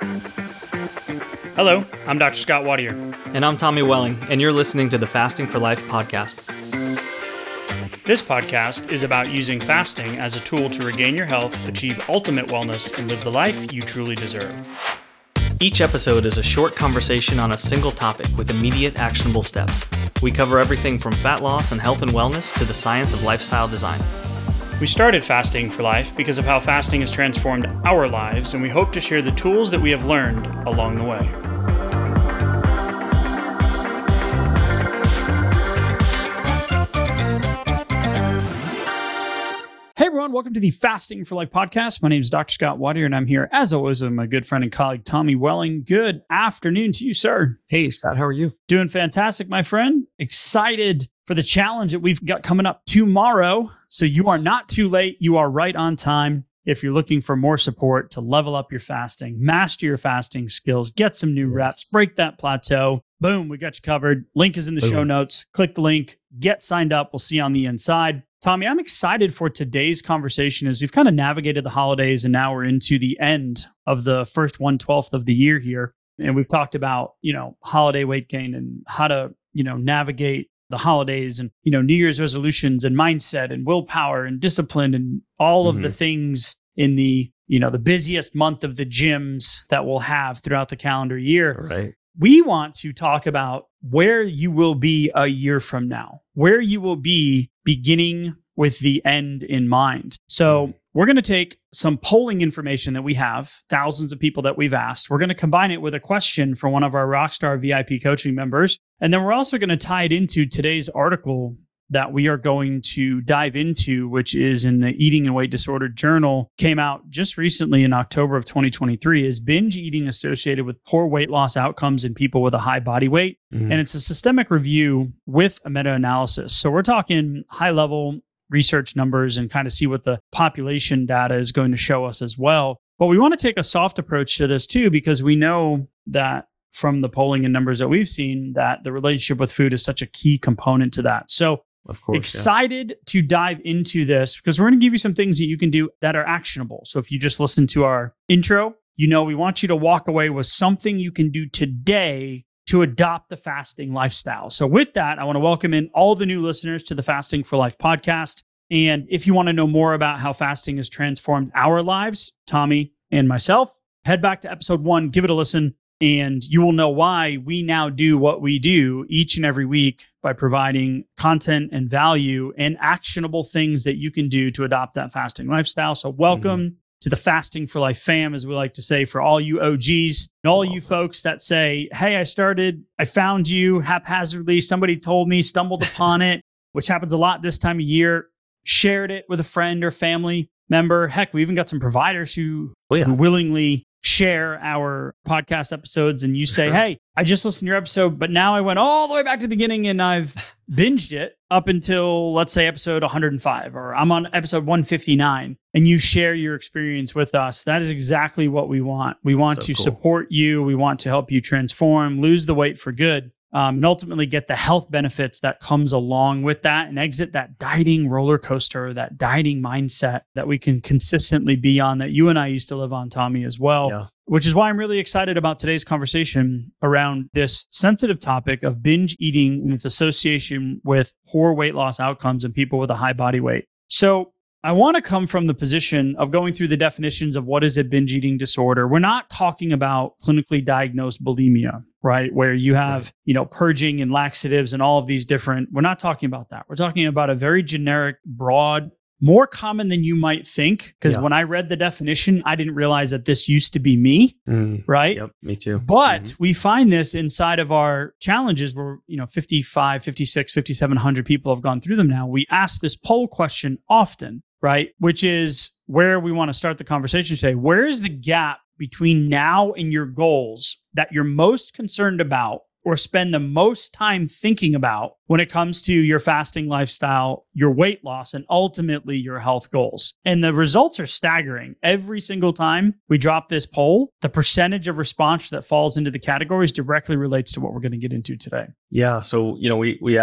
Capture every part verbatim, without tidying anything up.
Hello, I'm Doctor Scott Watier. And I'm Tommy Welling, and you're listening to the Fasting for Life podcast. This podcast is about using fasting as a tool to regain your health, achieve ultimate wellness, and live the life you truly deserve. Each episode is a short conversation on a single topic with immediate actionable steps. We cover everything from fat loss and health and wellness to the science of lifestyle design. We started Fasting for Life because of how fasting has transformed our lives, and we hope to share the tools that we have learned along the way. Hey everyone, welcome to the Fasting for Life podcast. My name is Doctor Scott Watier, and I'm here as always with my good friend and colleague, Tommy Welling. Good afternoon to you, sir. Hey Scott, how are you? Doing fantastic, my friend. Excited for the challenge that we've got coming up tomorrow. So you are not too late. You are right on time. If you're looking for more support to level up your fasting, master your fasting skills, get some new reps, break that plateau, boom, we got you covered. Link is in the boom. Show notes. Click the link, get signed up. We'll see you on the inside. Tommy, I'm excited for today's conversation as we've kind of navigated the holidays and now we're into the end of the first one twelfth of the year here. And we've talked about, you know, holiday weight gain and how to, you know, navigate the holidays and, you know, New Year's resolutions and mindset and willpower and discipline and all mm-hmm. of the things in the, you know, the busiest month of the gyms that we'll have throughout the calendar year. Right. We want to talk about where you will be a year from now, where you will be beginning with the end in mind. So we're going to take some polling information that we have, thousands of people that we've asked. We're going to combine it with a question for one of our Rockstar V I P coaching members. And then we're also going to tie it into today's article that we are going to dive into, which is in the Eating and Weight Disorder Journal, came out just recently in October of twenty twenty-three, is binge eating associated with poor weight loss outcomes in people with a high body weight. Mm-hmm. And it's a systemic review with a meta-analysis. So we're talking high-level research numbers and kind of see what the population data is going to show us as well. But we want to take a soft approach to this too, because we know that from the polling and numbers that we've seen, that the relationship with food is such a key component to that. So Of course, excited yeah. to dive into this because we're going to give you some things that you can do that are actionable. So if you just listen to our intro, you know we want you to walk away with something you can do today to adopt the fasting lifestyle. So with that, I want to welcome in all the new listeners to the Fasting for Life podcast. And if you want to know more about how fasting has transformed our lives, Tommy and myself, head back to episode one, give it a listen. And you will know why we now do what we do each and every week by providing content and value and actionable things that you can do to adopt that fasting lifestyle. So welcome mm-hmm. to the Fasting for Life fam, as we like to say, for all you O Gs and all you folks that say, hey, I started, I found you haphazardly. Somebody told me, stumbled upon it, which happens a lot this time of year, shared it with a friend or family member. Heck, we even got some providers who, oh, yeah. who willingly share our podcast episodes, and you say, sure. hey, I just listened to your episode, but now I went all the way back to the beginning and I've binged it up until, let's say, episode one hundred five, or I'm on episode one fifty-nine, and you share your experience with us. That is exactly what we want. We want so to cool. support you. We want to help you transform, lose the weight for good, um, and ultimately get the health benefits that comes along with that and exit that dieting roller coaster, that dieting mindset that we can consistently be on, that you and I used to live on, Tommy, as well. Yeah. Which is why I'm really excited about today's conversation around this sensitive topic of binge eating and its association with poor weight loss outcomes in people with a high body weight. So I want to come from the position of going through the definitions of what is a binge eating disorder. We're not talking about clinically diagnosed bulimia, right? Where you have, right. you know, purging and laxatives and all of these different, we're not talking about that. We're talking about a very generic, broad, more common than you might think. Because yeah. when I read the definition, I didn't realize that this used to be me, mm, right? Yep, me too. But mm-hmm. we find this inside of our challenges where, you know, fifty-five, fifty-six, fifty-seven hundred people have gone through them now. We ask this poll question often, right? Which is where we want to start the conversation today. Where is the gap between now and your goals that you're most concerned about or spend the most time thinking about when it comes to your fasting lifestyle, your weight loss, and ultimately your health goals? And the results are staggering. Every single time we drop this poll, the percentage of response that falls into the categories directly relates to what we're going to get into today. Yeah. So, you know, we we ask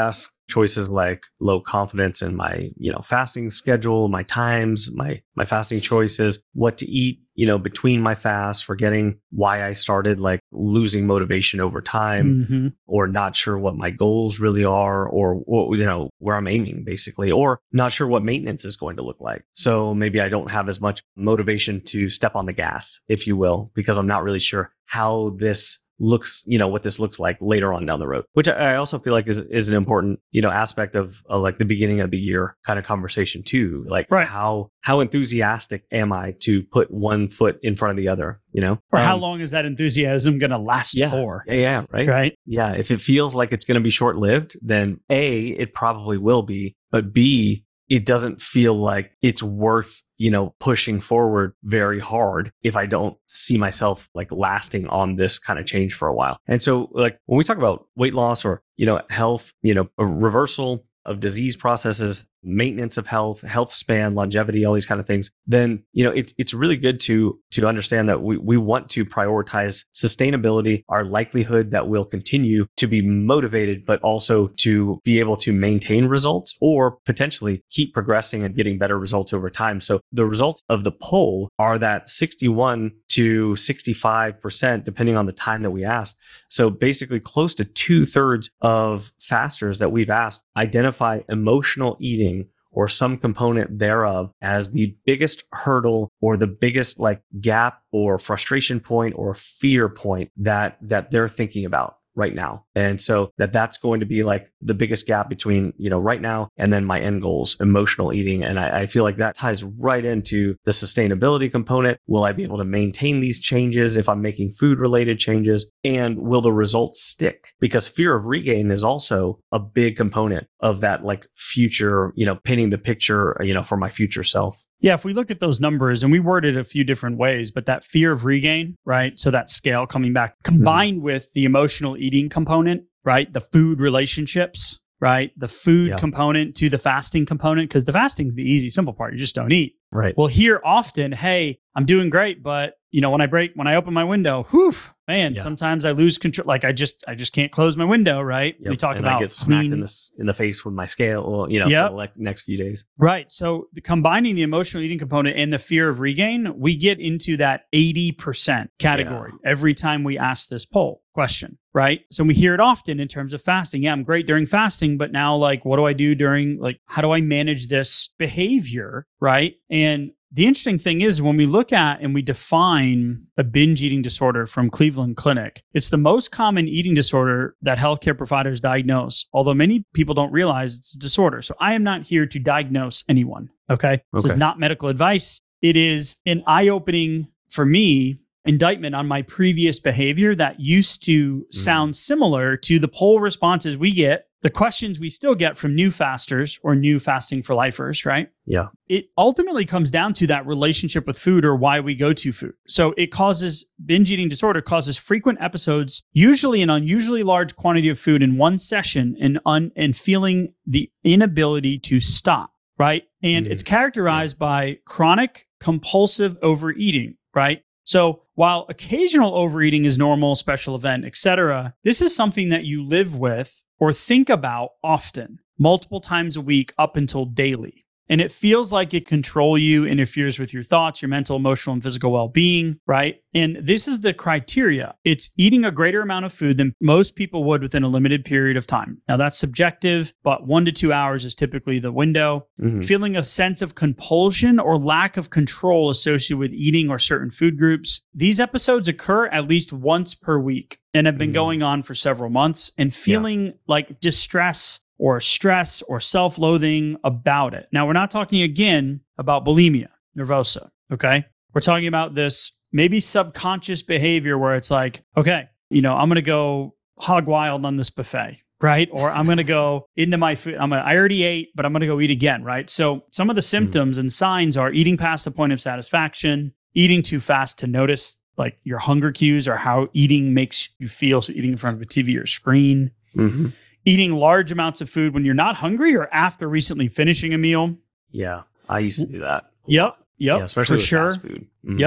choices like low confidence in my, you know, fasting schedule, my times, my my fasting choices, what to eat, you know, between my fasts, forgetting why I started, like losing motivation over time, Mm-hmm. or not sure what my goals really are, or what, you know, where I'm aiming basically, or not sure what maintenance is going to look like. So maybe I don't have as much motivation to step on the gas, if you will, because I'm not really sure how this looks, you know, what this looks like later on down the road, which I also feel like is, is an important, you know, aspect of, of like the beginning of the year kind of conversation too. Like Right. how, how enthusiastic am I to put one foot in front of the other, you know? Or how Um, long is that enthusiasm going to last yeah, for? Yeah, yeah, right. Right. Yeah. If it feels like it's going to be short lived, then A, it probably will be, but B, it doesn't feel like it's worth, you know, pushing forward very hard if I don't see myself like lasting on this kind of change for a while. And so like when we talk about weight loss or, you know, health, you know, a reversal of disease processes, maintenance of health, health span, longevity, all these kind of things, then, you know, it's it's really good to to understand that we, we want to prioritize sustainability, our likelihood that we'll continue to be motivated, but also to be able to maintain results or potentially keep progressing and getting better results over time. So the results of the poll are that sixty-one to sixty-five percent, depending on the time that we asked. So basically close to two thirds of fasters that we've asked identify emotional eating or some component thereof as the biggest hurdle or the biggest like gap or frustration point or fear point that that they're thinking about right now. And so that that's going to be like the biggest gap between, you know, right now and then my end goals, emotional eating. And I, I feel like that ties right into the sustainability component. Will I be able to maintain these changes if I'm making food related changes? And will the results stick? Because fear of regain is also a big component of that like future, you know, painting the picture, you know, for my future self. Yeah, if we look at those numbers, and we worded it a few different ways, but that fear of regain, right? So that scale coming back, combined mm-hmm. with the emotional eating component, right? The food relationships, right? The food yeah. component to the fasting component, because the fasting's the easy, simple part. You just don't eat. Right. We'll hear often, hey, I'm doing great, but you know, when I break, when I open my window, whew, man, yeah. sometimes I lose control. Like I just, I just can't close my window, right? Yep. We talk and about I get smacked clean, in the in the face with my scale, you know, yep. for the like, next few days. Right. So the, combining the emotional eating component and the fear of regain, we get into that eighty percent category yeah. every time we ask this poll question, right? So we hear it often in terms of fasting. Yeah, I'm great during fasting, but now like, what do I do during, like, how do I manage this behavior, right? And the interesting thing is when we look at and we define a binge eating disorder from Cleveland Clinic, it's the most common eating disorder that healthcare providers diagnose, although many people don't realize it's a disorder. So I am not here to diagnose anyone, okay? This okay. is not medical advice. It is an eye-opening, for me, indictment on my previous behavior that used to mm. sound similar to the poll responses we get, the questions we still get from new fasters or new fasting for lifers, right? Yeah. It ultimately comes down to that relationship with food or why we go to food. So it causes, binge eating disorder causes frequent episodes, usually an unusually large quantity of food in one session and, un, and feeling the inability to stop, right? And mm. it's characterized yeah. by chronic compulsive overeating, right? So while occasional overeating is normal, special event, et cetera, this is something that you live with or think about often, multiple times a week up until daily. And it feels like it controls you, interferes with your thoughts, your mental, emotional, and physical well-being, right? And this is the criteria. It's eating a greater amount of food than most people would within a limited period of time. Now that's subjective, but one to two hours is typically the window. Mm-hmm. Feeling a sense of compulsion or lack of control associated with eating or certain food groups. These episodes occur at least once per week and have been mm-hmm. going on for several months, and feeling yeah. like distress or stress or self-loathing about it. Now, we're not talking again about bulimia nervosa, okay? We're talking about this maybe subconscious behavior where it's like, okay, you know, I'm going to go hog wild on this buffet, right? Or I'm going to go into my food. I'm gonna, I already ate, but I'm going to go eat again, right? So some of the symptoms mm. and signs are eating past the point of satisfaction, eating too fast to notice like your hunger cues or how eating makes you feel. So eating in front of a T V or screen. Mm-hmm. Eating large amounts of food when you're not hungry or after recently finishing a meal. Yeah, I used to do that. Yep, yep, yeah, especially for with sure. fast food. Mm-hmm. Yep.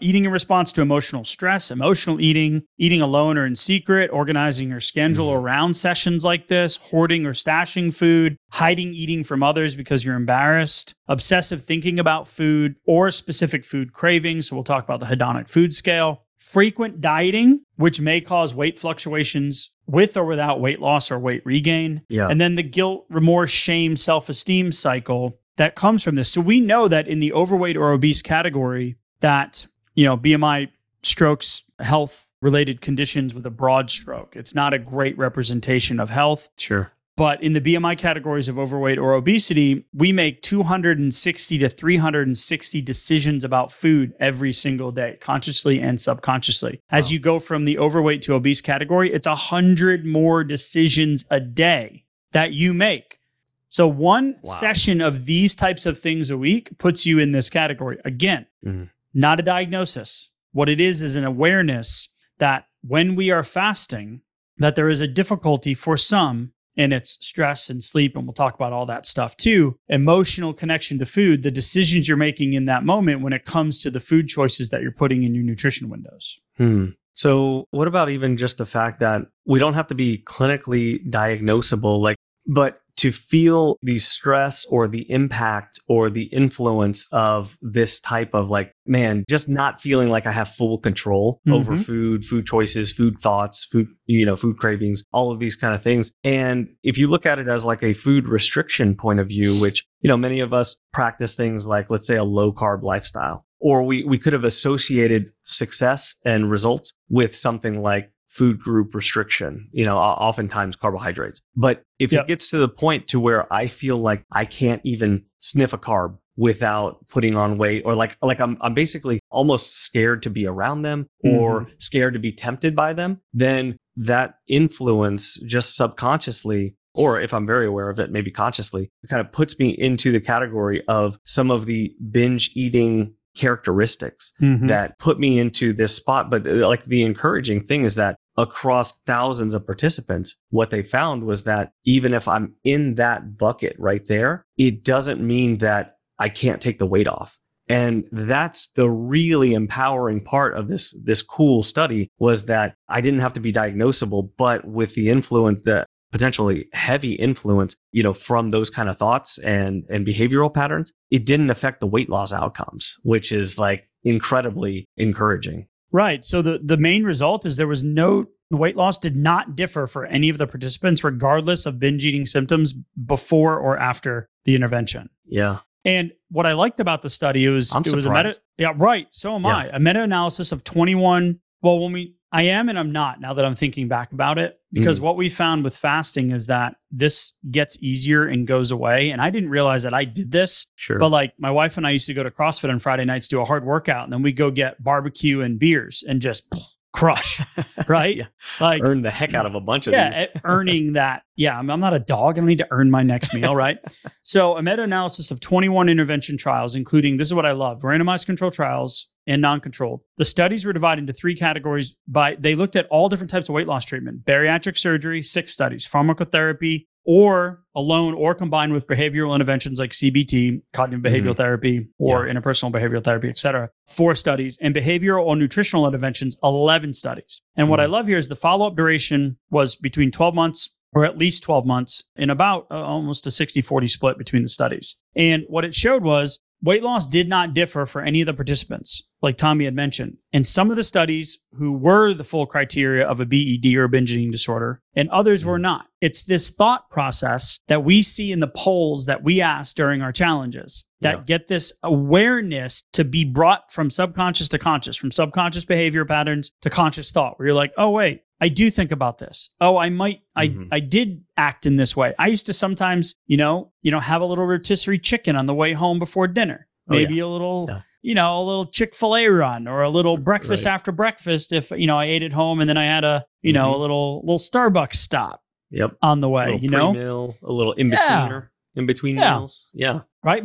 eating in response to emotional stress, emotional eating, eating alone or in secret, organizing your schedule Mhm. around sessions like this, hoarding or stashing food, hiding eating from others because you're embarrassed, obsessive thinking about food or specific food cravings. So we'll talk about the hedonic food scale, frequent dieting, which may cause weight fluctuations with or without weight loss or weight regain. Yeah. And then the guilt, remorse, shame, self-esteem cycle that comes from this. So we know that in the overweight or obese category that, you know, B M I, strokes, health related conditions with a broad stroke. It's not a great representation of health. Sure. But in the B M I categories of overweight or obesity, we make two hundred sixty to three hundred sixty decisions about food every single day, consciously and subconsciously. As Wow. you go from the overweight to obese category, it's one hundred more decisions a day that you make. So one Wow. session of these types of things a week puts you in this category. Again, Mhm. not a diagnosis. What it is is an awareness that when we are fasting, that there is a difficulty for some, and it's stress and sleep, and we'll talk about all that stuff too, emotional connection to food, the decisions you're making in that moment when it comes to the food choices that you're putting in your nutrition windows. Hmm. So what about even just the fact that we don't have to be clinically diagnosable, like, but to feel the stress or the impact or the influence of this type of like, man, just not feeling like I have full control Mhm. over food, food choices, food thoughts, food, you know, food cravings, all of these kind of things. And if you look at it as like a food restriction point of view, which, you know, many of us practice things like, let's say, a low carb lifestyle, or we, we could have associated success and results with something like food group restriction, you know, oftentimes carbohydrates. But if Yep. it gets to the point to where I feel like I can't even sniff a carb without putting on weight, or like, like I'm, I'm basically almost scared to be around them or scared to be tempted by them, then that influence just subconsciously, or if I'm very aware of it, maybe consciously, it kind of puts me into the category of some of the binge eating characteristics Mhm. that put me into this spot. But uh, like the encouraging thing is that across thousands of participants, what they found was that even if I'm in that bucket right there, it doesn't mean that I can't take the weight off. And that's the really empowering part of this, this cool study, was that I didn't have to be diagnosable, but with the influence, that potentially heavy influence, you know, from those kind of thoughts and, and behavioral patterns, it didn't affect the weight loss outcomes, which is like incredibly encouraging. Right. So the, the main result is there was no, the weight loss did not differ for any of the participants, regardless of binge eating symptoms before or after the intervention. Yeah. And what I liked about the study, it was, I'm it was a meta, surprised. yeah, right. So am Yeah. I. A meta-analysis of twenty-one. Well, when we, I am and I'm not, now that I'm thinking back about it, because Mm. what we found with fasting is that this gets easier and goes away. And I didn't realize that I did this, Sure. but like my wife and I used to go to CrossFit on Friday nights, do a hard workout, and then we go get barbecue and beers and just crush, right? Yeah. Like, Earn the heck out of a bunch of yeah, these. e- earning that. Yeah, I'm, I'm not a dog. I don't need to earn my next meal, right? So a meta-analysis of twenty-one intervention trials, including, this is what I love, randomized controlled trials and non-controlled. The studies were divided into three categories by, they looked at all different types of weight loss treatment: bariatric surgery, six studies, pharmacotherapy, or alone or combined with behavioral interventions like C B T, cognitive behavioral Mhm. therapy, or Yeah. interpersonal behavioral therapy, et cetera, four studies, and behavioral or nutritional interventions, eleven studies. And what I Mhm. love here is the follow-up duration was between twelve months or at least twelve months, in about uh, almost a sixty forty split between the studies. And what it showed was weight loss did not differ for any of the participants, like Tommy had mentioned. And some of the studies who were the full criteria of a B E D or binge eating disorder, and others were not. It's this thought process that we see in the polls that we ask during our challenges that Yeah. get this awareness to be brought from subconscious to conscious, from subconscious behavior patterns to conscious thought, where you're like, oh, wait, I do think about this. Oh, I might, Mhm. I, I did act in this way. I used to sometimes, you know, you know, have a little rotisserie chicken on the way home before dinner. Oh, Maybe a little, Yeah. you know, a little Chick-fil-A run, or a little breakfast Right. after breakfast. If, you know, I ate at home and then I had a, you know, Mhm. a little, little Starbucks stop Yep. on the A way, little you know, pre-meal, a little in Yeah. betweener, in between Yeah. meals. Yeah. right?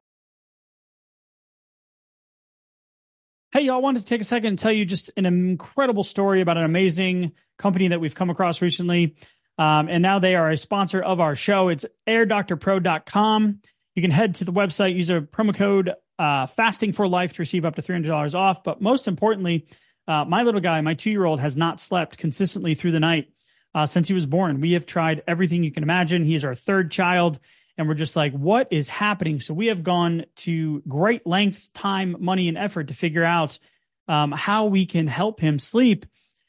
Hey, y'all, I wanted to take a second and tell you just an incredible story about an amazing company that we've come across recently. Um, and now they are a sponsor of our show. It's air doctor pro dot com. You can head to the website, use a promo code uh, Fasting for Life to receive up to three hundred dollars off. But most importantly, uh, my little guy, my two-year-old, has not slept consistently through the night uh, since he was born. We have tried everything you can imagine. He is our third child, and we're just like, what is happening? So we have gone to great lengths, time, money, and effort to figure out um, how we can help him sleep.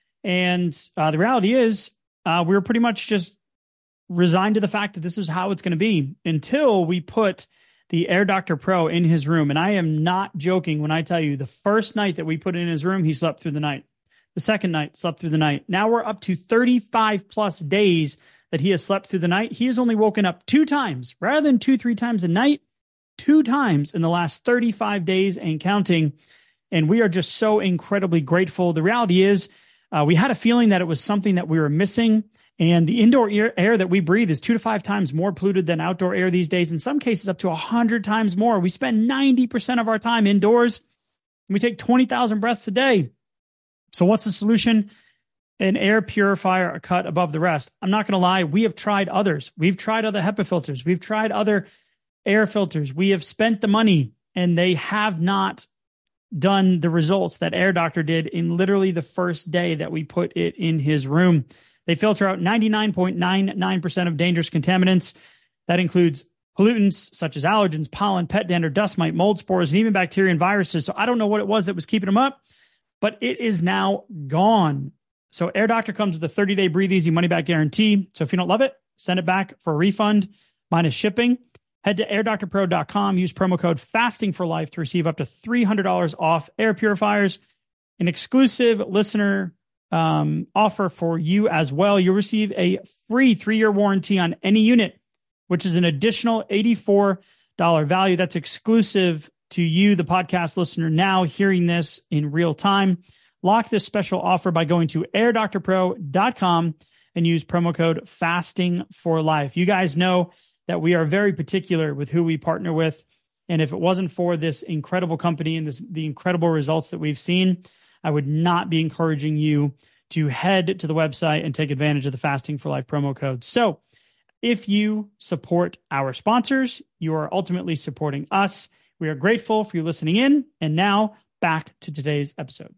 And uh, the reality is, uh, we we're pretty much just resigned to the fact that this is how it's going to be until we put the AirDoctor Pro in his room. And I am not joking when I tell you the first night that we put it in his room, he slept through the night. The second night, slept through the night. Now we're up to thirty-five plus days that he has slept through the night. He has only woken up two times rather than two, three times a night, two times in the last thirty-five days and counting. And we are just so incredibly grateful. The reality is uh, we had a feeling that it was something that we were missing. And the indoor air that we breathe is two to five times more polluted than outdoor air these days. In some cases, up to one hundred times more. We spend ninety percent of our time indoors, and we take twenty thousand breaths a day. So what's the solution? An air purifier, a cut above the rest. I'm not going to lie. We have tried others. We've tried other HEPA filters. We've tried other air filters. We have spent the money, and they have not done the results that AirDoctor did in literally the first day that we put it in his room. They filter out ninety-nine point nine nine percent of dangerous contaminants. That includes pollutants such as allergens, pollen, pet dander, dust mite, mold spores, and even bacteria and viruses. So I don't know what it was that was keeping them up, but it is now gone. So AirDoctor comes with a thirty-day breathe easy money back guarantee. So if you don't love it, send it back for a refund minus shipping. Head to air doctor pro dot com. Use promo code fasting for life to receive up to three hundred dollars off air purifiers. An exclusive listener um, offer for you as well. You'll receive a free three-year warranty on any unit, which is an additional eighty-four dollars value. That's exclusive to you, the podcast listener, now hearing this in real time. Lock this special offer by going to air doctor pro dot com and use promo code fasting for life. You guys know that we are very particular with who we partner with. And if it wasn't for this incredible company and this, the incredible results that we've seen, I would not be encouraging you to head to the website and take advantage of the Fasting for Life promo code. So if you support our sponsors, you are ultimately supporting us. We are grateful for you listening in. And now back to today's episode.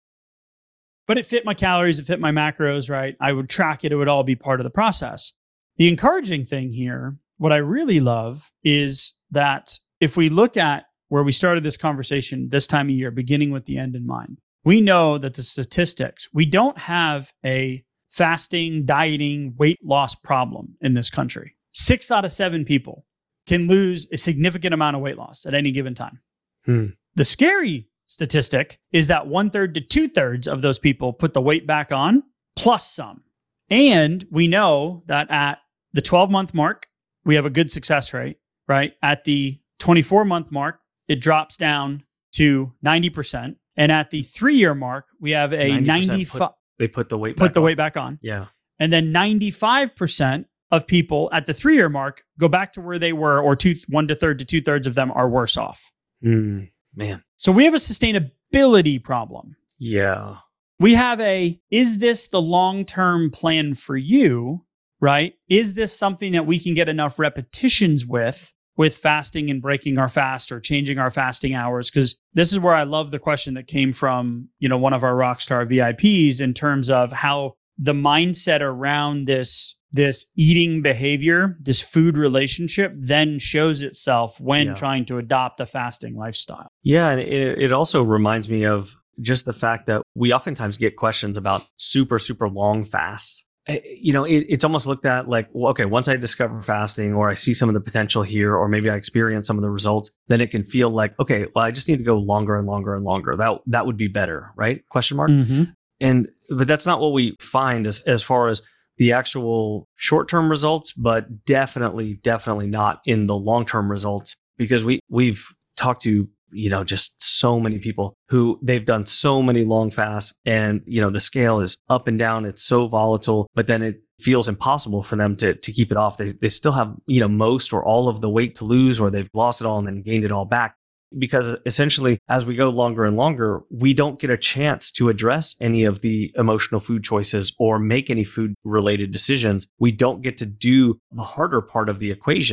But it fit my calories, it fit my macros, right? I would track it. It would all be part of the process. The encouraging thing here, what I really love, is that if we look at where we started this conversation this time of year, beginning with the end in mind, we know that the statistics, we don't have a fasting, dieting, weight loss problem in this country. Six out of seven people can lose a significant amount of weight loss at any given time. Hmm. The scary statistic is that one third to two thirds of those people put the weight back on, plus some. And we know that at the twelve month mark, we have a good success rate, right? At the twenty-four month mark, it drops down to ninety percent. And at the three year mark, we have a ninety-five. Put, they put the weight put back the on. weight back on. Yeah. And then ninety-five percent of people at the three year mark go back to where they were, or two, one to third to two thirds of them are worse off. Mm, man. So we have a sustainability problem. Yeah. We have a, is this the long-term plan for you, right? Is this something that we can get enough repetitions with, with fasting and breaking our fast or changing our fasting hours? Because this is where I love the question that came from, you know, one of our Rockstar V I Ps in terms of how the mindset around this, this eating behavior, this food relationship then shows itself when Yeah. trying to adopt a fasting lifestyle. Yeah. And it, it also reminds me of just the fact that we oftentimes get questions about super, super long fasts. You know, it, it's almost looked at like, well, okay, once I discover fasting or I see some of the potential here, or maybe I experience some of the results, then it can feel like, okay, well, I just need to go longer and longer and longer. That that would be better, right? Question mark. Mm-hmm. And but that's not what we find as as far as the actual short-term results, but definitely, definitely not in the long-term results, because we we've talked to, you know, just so many people who they've done so many long fasts, and, you know, the scale is up and down. It's so volatile, but then it feels impossible for them to, to keep it off. They, they still have, you know, most or all of the weight to lose, or they've lost it all and then gained it all back. Because essentially, as we go longer and longer, we don't get a chance to address any of the emotional food choices or make any food related decisions. We don't get to do the harder part of the equation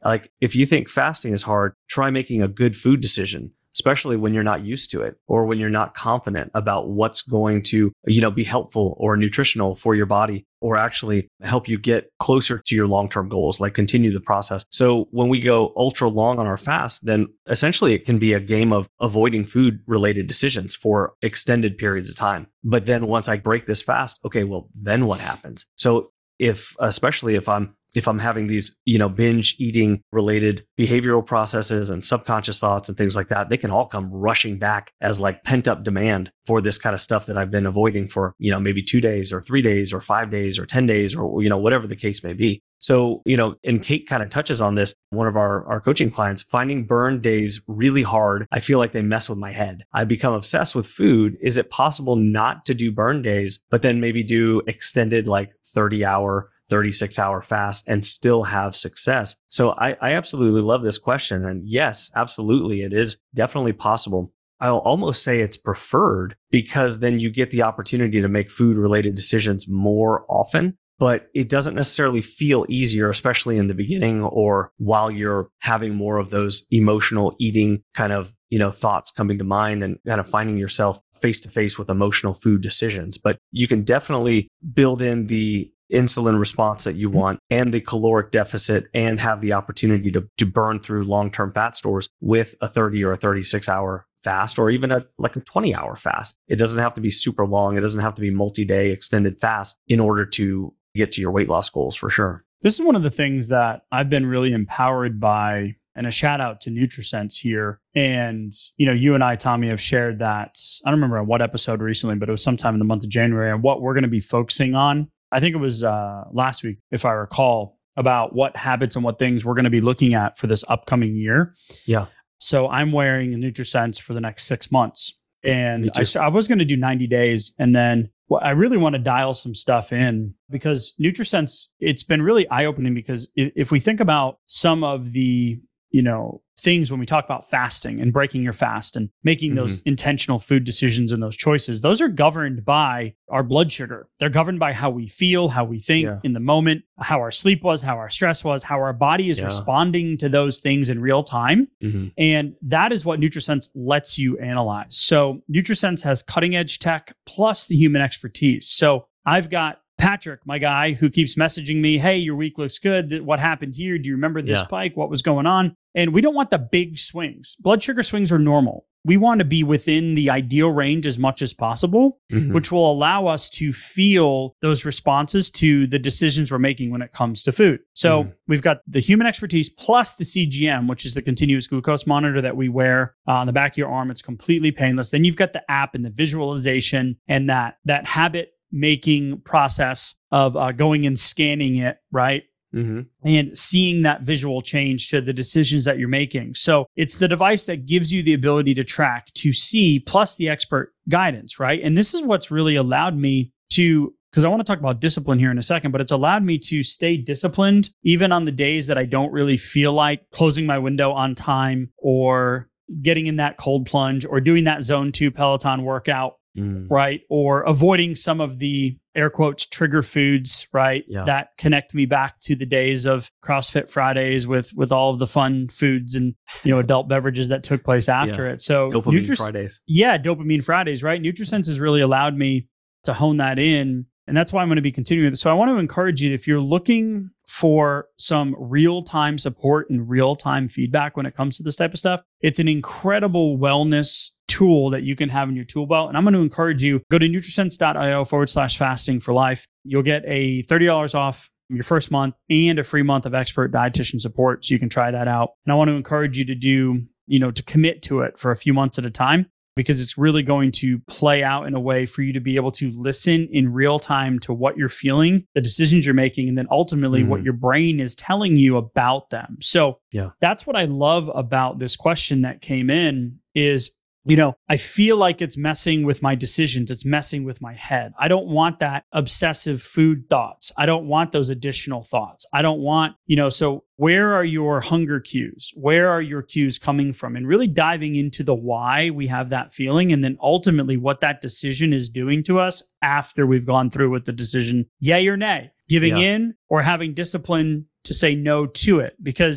Like if you think fasting is hard, try making a good food decision, especially when you're not used to it or when you're not confident about what's going to, you know, be helpful or nutritional for your body or actually help you get closer to your long-term goals, like continue the process. So when we go ultra long on our fast, then essentially it can be a game of avoiding food related decisions for extended periods of time. But then once I break this fast, okay, well, then what happens? So if, especially if I'm if I'm having these, you know, binge eating related behavioral processes and subconscious thoughts and things like that, they can all come rushing back as like pent up demand for this kind of stuff that I've been avoiding for, you know, maybe two days or three days or five days or ten days or, you know, whatever the case may be. So, you know, and Kate kind of touches on this, one of our, our coaching clients, finding burn days really hard. I feel like they mess with my head. I become obsessed with food. Is it possible not to do burn days, but then maybe do extended like thirty hour thirty-six hour fast and still have success? So I, I absolutely love this question. And yes, absolutely. It is definitely possible. I'll almost say it's preferred because then you get the opportunity to make food related decisions more often, but it doesn't necessarily feel easier, especially in the beginning or while you're having more of those emotional eating kind of, you know, thoughts coming to mind and kind of finding yourself face to face with emotional food decisions. But you can definitely build in the insulin response that you want and the caloric deficit and have the opportunity to, to burn through long-term fat stores with a thirty or a thirty-six hour fast or even a like a twenty hour fast. It doesn't have to be super long. It doesn't have to be multi-day extended fast in order to get to your weight loss goals for sure. This is one of the things that I've been really empowered by, and a shout out to NutriSense here. And, you know, you and I, Tommy, have shared that, I don't remember on what episode recently, but it was sometime in the month of January, and what we're going to be focusing on. I think it was uh, last week, if I recall, about what habits and what things we're going to be looking at for this upcoming year. Yeah. So I'm wearing a NutriSense for the next six months. And I, I was going to do ninety days. And then well, I really want to dial some stuff in because NutriSense, it's been really eye-opening because if, if we think about some of the, you know, things when we talk about fasting and breaking your fast and making mm-hmm. those intentional food decisions and those choices, those are governed by our blood sugar. They're governed by how we feel, how we think yeah. in the moment, how our sleep was, how our stress was, how our body is yeah. responding to those things in real time. Mm-hmm. And that is what NutriSense lets you analyze. So NutriSense has cutting edge tech plus the human expertise. So I've got Patrick, my guy, who keeps messaging me, hey, your week looks good. What happened here? Do you remember this yeah. spike? What was going on? And we don't want the big swings. Blood sugar swings are normal. We want to be within the ideal range as much as possible, mm-hmm. which will allow us to feel those responses to the decisions we're making when it comes to food. So mm-hmm. we've got the human expertise plus the C G M, which is the continuous glucose monitor that we wear uh, on the back of your arm. It's completely painless. Then you've got the app and the visualization and that that habit making process of uh, going and scanning it, right? Mm-hmm. And seeing that visual change to the decisions that you're making. So it's the device that gives you the ability to track, to see, plus the expert guidance, right? And this is what's really allowed me to, because I want to talk about discipline here in a second, but it's allowed me to stay disciplined even on the days that I don't really feel like closing my window on time or getting in that cold plunge or doing that zone two Peloton workout. Mm. Right. Or avoiding some of the air quotes trigger foods, right? Yeah. That connect me back to the days of CrossFit Fridays with with all of the fun foods and, you know, adult beverages that took place after yeah. it. So dopamine Nutris- Fridays. Yeah, dopamine Fridays, right? NutriSense has really allowed me to hone that in. And that's why I'm going to be continuing. So I want to encourage you, if you're looking for some real-time support and real-time feedback when it comes to this type of stuff, it's an incredible wellness tool that you can have in your tool belt. And I'm going to encourage you, go to nutrisense.io forward slash fasting for life. You'll get a thirty dollars off your first month and a free month of expert dietitian support. So you can try that out. And I want to encourage you to do, you know, to commit to it for a few months at a time, because it's really going to play out in a way for you to be able to listen in real time to what you're feeling, the decisions you're making, and then ultimately mm-hmm. what your brain is telling you about them. So yeah. that's what I love about this question that came in is, you know, I feel like it's messing with my decisions. It's messing with my head. I don't want that obsessive food thoughts. I don't want those additional thoughts. I don't want, you know, so where are your hunger cues? Where are your cues coming from? And really diving into the why we have that feeling. And then ultimately what that decision is doing to us after we've gone through with the decision, yay or nay, giving yeah. in or having discipline to say no to it. Because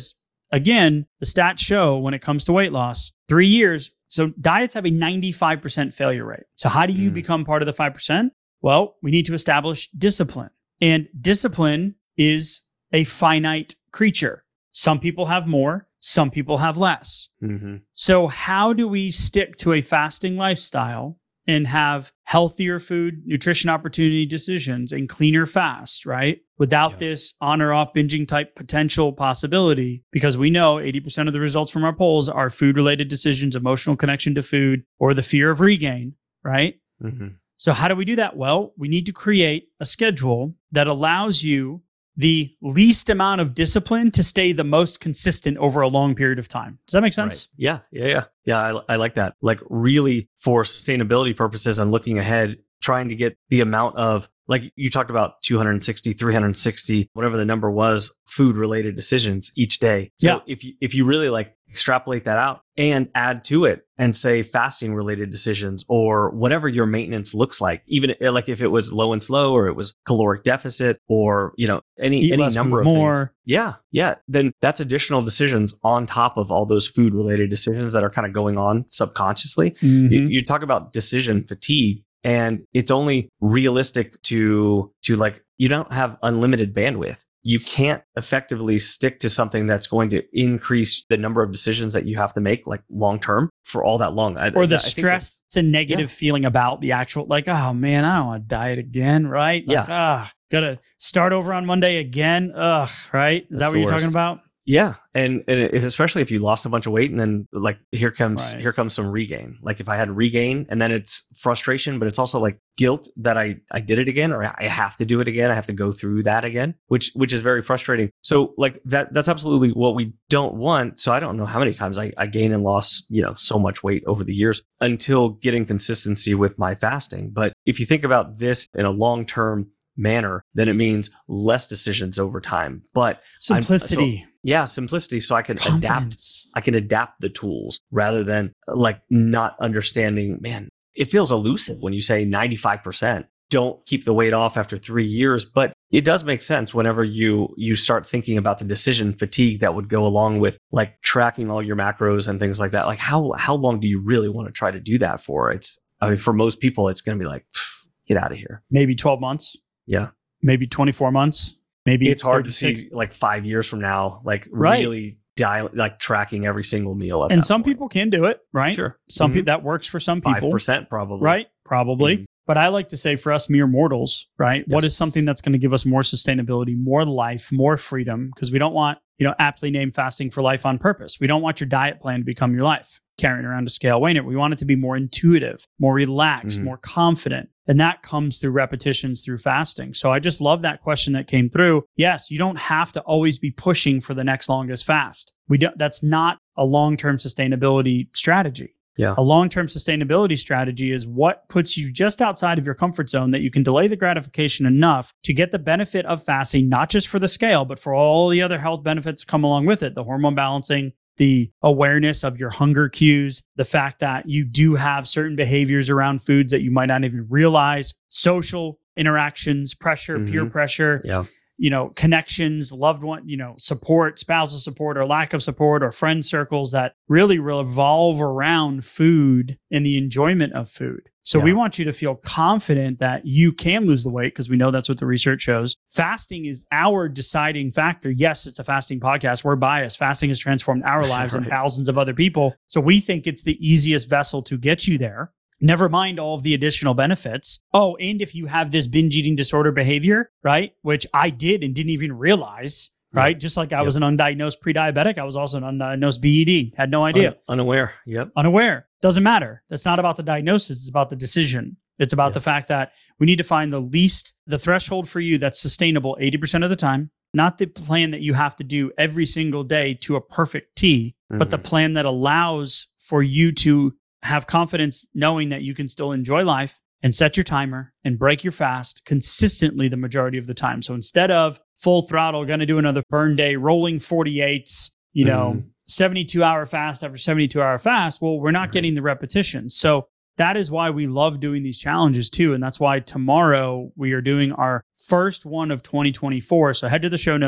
again, the stats show when it comes to weight loss, three years. So diets have a ninety-five percent failure rate. So how do you Mm. become part of the five percent? Well, we need to establish discipline. And discipline is a finite creature. Some people have more, some people have less. Mm-hmm. So how do we stick to a fasting lifestyle and have healthier food, nutrition opportunity decisions, and cleaner fast, right? Without Yeah. this on or off binging type potential possibility, because we know eighty percent of the results from our polls are food-related decisions, emotional connection to food, or the fear of regain, right? Mm-hmm. So how do we do that? Well, we need to create a schedule that allows you the least amount of discipline to stay the most consistent over a long period of time. Does that make sense? Right. Yeah, yeah, yeah. Yeah, I, I like that. Like really for sustainability purposes and looking ahead, trying to get the amount of, like you talked about two hundred sixty, three hundred sixty, whatever the number was, food related decisions each day. So Yeah. if you, if you really like extrapolate that out and add to it and say fasting related decisions or whatever your maintenance looks like, even if, like if it was low and slow or it was caloric deficit or, you know, any, Eat any less, number move of more. things. Yeah. Yeah. Then that's additional decisions on top of all those food related decisions that are kind of going on subconsciously. Mhm. You, you talk about decision fatigue, and it's only realistic to to like you don't have unlimited bandwidth. You can't effectively stick to something that's going to increase the number of decisions that you have to make like long term for all that long. I, Or the I think stress and negative feeling about the actual, like, oh man, I don't want to diet again, right? Like, ah, gotta start over on Monday again. Ugh, right? Is That's that what the you're talking worst. about? Yeah, and and it, especially if you lost a bunch of weight and then like here comes Right. here comes some regain. Like if I had regain and then it's frustration, but it's also like guilt that I I did it again or I have to do it again. I have to go through that again, which which is very frustrating. So like that that's absolutely what we don't want. So I don't know how many times I, I gain and lost, you know, so much weight over the years until getting consistency with my fasting. But if you think about this in a long-term manner, then it means less decisions over time. But I'm- Simplicity, yeah, simplicity. So I can adapt. confidence. I can adapt the tools rather than like not understanding. Man, it feels elusive when you say ninety-five percent. Don't keep the weight off after three years, but it does make sense whenever you you start thinking about the decision fatigue that would go along with like tracking all your macros and things like that. Like how how long do you really want to try to do that for? It's I mean for most people, it's going to be like pff, get out of here. Maybe twelve months, Yeah, maybe twenty-four months, maybe it's hard to thirty-six. see like five years from now, like Right. really dial like tracking every single meal. At And that some point. people can do it, right? Sure. Some Mhm. people that works for some five people, percent probably. right? Probably. Mhm. But I like to say for us mere mortals, right? What is Yes. something that's going to give us more sustainability, more life, more freedom? Because we don't want, you know, aptly named fasting for life on purpose. We don't want your diet plan to become your life, carrying around a scale, weighing it. We want it to be more intuitive, more relaxed, Mhm. more confident. And that comes through repetitions through fasting. So I just love that question that came through. Yes, you don't have to always be pushing for the next longest fast. We don't, that's not a long-term sustainability strategy. Yeah. A long-term sustainability strategy is what puts you just outside of your comfort zone that you can delay the gratification enough to get the benefit of fasting, not just for the scale, but for all the other health benefits that come along with it, the hormone balancing, the awareness of your hunger cues, the fact that you do have certain behaviors around foods that you might not even realize, social interactions, pressure, peer Mhm. pressure, Yeah. you know, connections, loved one, you know, support, spousal support or lack of support or friend circles that really revolve around food and the enjoyment of food. So we Yeah. want you to feel confident that you can lose the weight because we know that's what the research shows. Fasting is our deciding factor. Yes, it's a fasting podcast. We're biased. Fasting has transformed our lives and Right. thousands of other people. So we think it's the easiest vessel to get you there. Never mind all of the additional benefits. Oh, and if you have this binge eating disorder behavior, right, which I did and didn't even realize, right? Just like I Yep. was an undiagnosed pre-diabetic, I was also an undiagnosed B E D. Had no idea. Un- unaware. Yep. Unaware. Doesn't matter. That's not about the diagnosis. It's about the decision. It's about the Yes. fact that we need to find the least, the threshold for you that's sustainable eighty percent of the time, not the plan that you have to do every single day to a perfect T, but the Mhm. plan that allows for you to have confidence knowing that you can still enjoy life and set your timer and break your fast consistently the majority of the time. So instead of full throttle, going to do another burn day, rolling forty-eights, you know, Mhm. seventy-two hour fast after seventy-two hour fast, well, we're not Right. getting the repetition. So that is why we love doing these challenges too. And that's why tomorrow we are doing our first one of twenty twenty-four. So head to the show notes,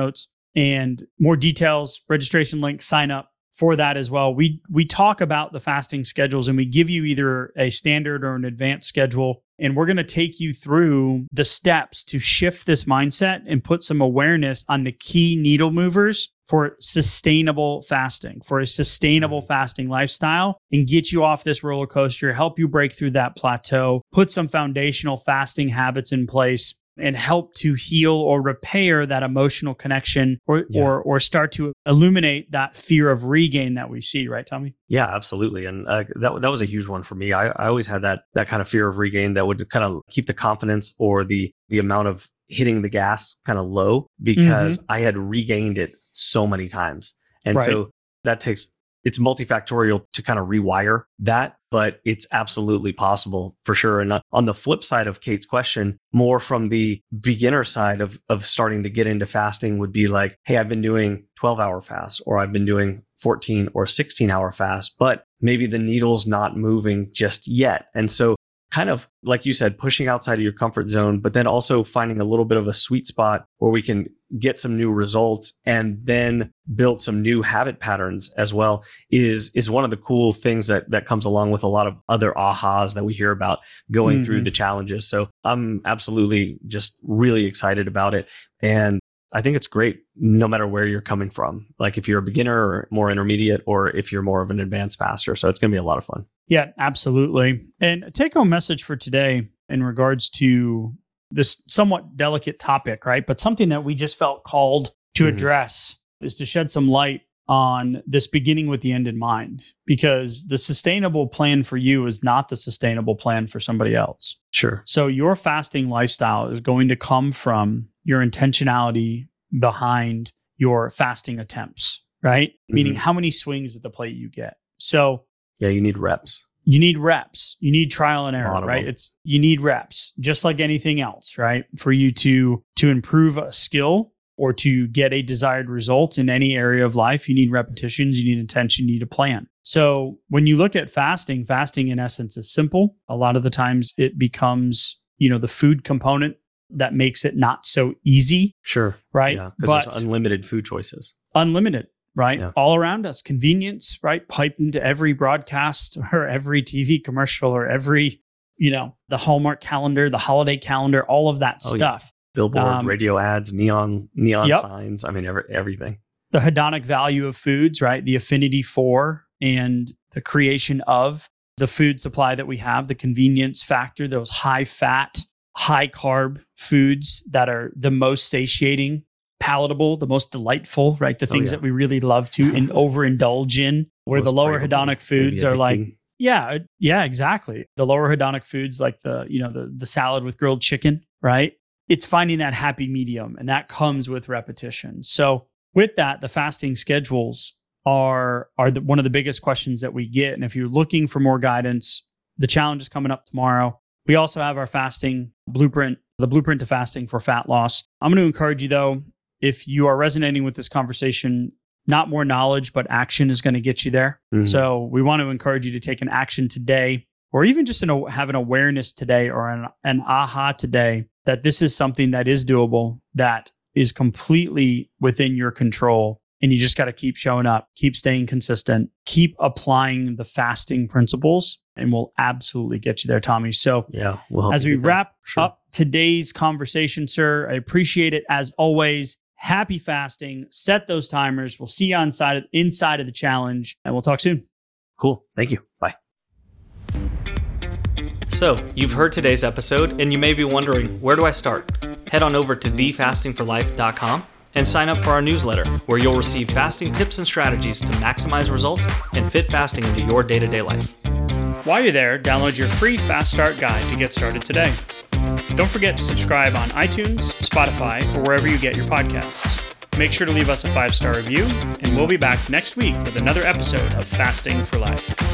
And more details, registration link, sign up for that as well. We we talk about the fasting schedules and we give you either a standard or an advanced schedule. And we're going to take you through the steps to shift this mindset and put some awareness on the key needle movers for sustainable fasting, for a sustainable fasting lifestyle, and get you off this roller coaster, help you break through that plateau, put some foundational fasting habits in place, and help to heal or repair that emotional connection or, yeah. or or start to illuminate that fear of regain that we see, right, Tommy? Yeah, absolutely. And uh, that that was a huge one for me. I, I always had that that kind of fear of regain that would kind of keep the confidence or the the amount of hitting the gas kind of low because mm-hmm. I had regained it so many times. And right. so that takes, it's multifactorial to kind of rewire that, but it's absolutely possible for sure. And on the flip side of Kate's question, more from the beginner side of, of starting to get into fasting would be like, hey, I've been doing twelve hour fasts, or I've been doing fourteen or sixteen hour fasts, but maybe the needle's not moving just yet. And so kind of, like you said, pushing outside of your comfort zone, but then also finding a little bit of a sweet spot where we can get some new results and then build some new habit patterns as well is is one of the cool things that that comes along with a lot of other ahas that we hear about going mm-hmm. through the challenges. So I'm absolutely just really excited about it. And I think it's great no matter where you're coming from, like if you're a beginner or more intermediate, or if you're more of an advanced faster. So it's going to be a lot of fun. Yeah, absolutely. And a take home message for today in regards to this somewhat delicate topic, right? But something that we just felt called to mm-hmm. address is to shed some light on this beginning with the end in mind, because the sustainable plan for you is not the sustainable plan for somebody else. Sure. So your fasting lifestyle is going to come from your intentionality behind your fasting attempts, right? Mm-hmm. Meaning how many swings at the plate you get. So yeah, you need reps. You need reps. You need trial and error, right? It's you need reps, just like anything else, right? For you to to improve a skill or to get a desired result in any area of life, you need repetitions, you need intention, you need a plan. So when you look at fasting, fasting in essence is simple. A lot of the times it becomes, you know, the food component that makes it not so easy. Sure. Right? Yeah, because there's unlimited food choices. Unlimited. Right? Yeah. All around us, convenience, right? Piped into every broadcast or every T V commercial or every, you know, the Hallmark calendar, the holiday calendar, all of that oh, stuff. Yeah. Billboard, um, radio ads, neon, neon yep. signs. I mean, every, everything. The hedonic value of foods, right? The affinity for and the creation of the food supply that we have, the convenience factor, those high fat, high carb foods that are the most satiating, palatable, the most delightful, right? The things oh, yeah. that we really love to and overindulge in, where most the lower hedonic foods are like, yeah, yeah, exactly. The lower hedonic foods, like the, you know, the, the salad with grilled chicken, right? It's finding that happy medium, and that comes with repetition. So with that, the fasting schedules are, are the, one of the biggest questions that we get. And if you're looking for more guidance, the challenge is coming up tomorrow. We also have our fasting blueprint, the blueprint to fasting for fat loss. I'm going to encourage you though, if you are resonating with this conversation, not more knowledge, but action is going to get you there. Mm-hmm. So we want to encourage you to take an action today, or even just an, have an awareness today or an, an aha today that this is something that is doable, that is completely within your control. And you just got to keep showing up, keep staying consistent, keep applying the fasting principles, and we'll absolutely get you there, Tommy. So yeah, we'll as we wrap sure. up today's conversation, sir, I appreciate it as always. Happy fasting. Set those timers. We'll see you on side, inside of the challenge, and we'll talk soon. Cool. Thank you. Bye. So, you've heard today's episode, and you may be wondering, where do I start? Head on over to the fasting for life dot com and sign up for our newsletter, where you'll receive fasting tips and strategies to maximize results and fit fasting into your day-to-day life. While you're there, download your free Fast Start guide to get started today. Don't forget to subscribe on iTunes, Spotify, or wherever you get your podcasts. Make sure to leave us a five-star review, and we'll be back next week with another episode of Fasting for Life.